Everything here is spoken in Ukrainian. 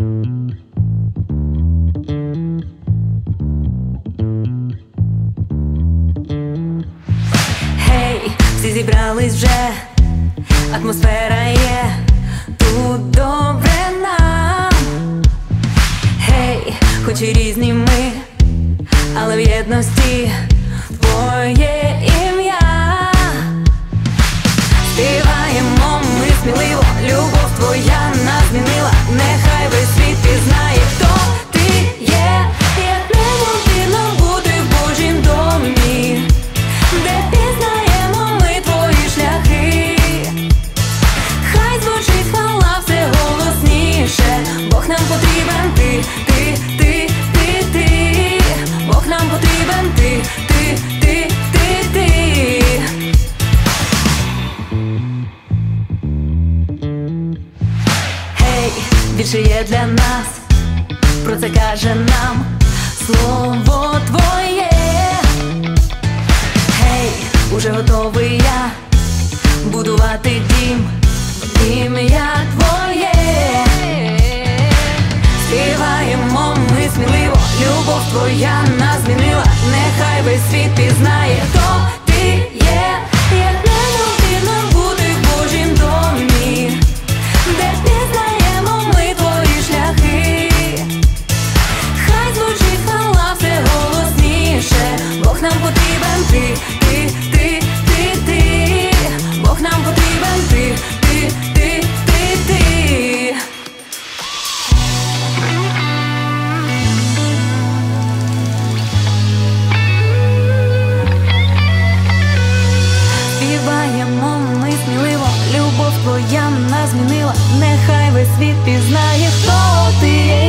Всі зібрались вже, атмосфера є, тут добре нам. Гей, хоч і різні ми, але в єдності твоє ім'я. Співаємо ми сміливо, любов твоя нас змінила. Нехай весь світ пізнає, хто ти є. Як неймовірно бути в Божім домі, де пізнаємо ми твої шляхи. Хай звучить хвала все голосніше. Бог нам потрібен ти, ти, ти, ти, ти. Бог нам потрібен ти, ти, ти, ти, ти. Гей, більше є для нас, про це каже нам слово твоє. Гей, уже готовий я будувати дім в ім'я твоє. Співаємо ми сміливо, любов твоя нас змінила. Нехай весь світ пізнає, хто ти є. Як неймовірно бути в Божім домі, де пізнаємо ми твої шляхи. Хай звучить хвала все голосніше. Бог нам потрібен ти, ти, ти, ти, ти. Бог нам потрібен ти, ти, ти, ти, ти. Співаємо ми сміливо, любов твоя нас змінила. Нехай весь світ пізнає, хто ти є.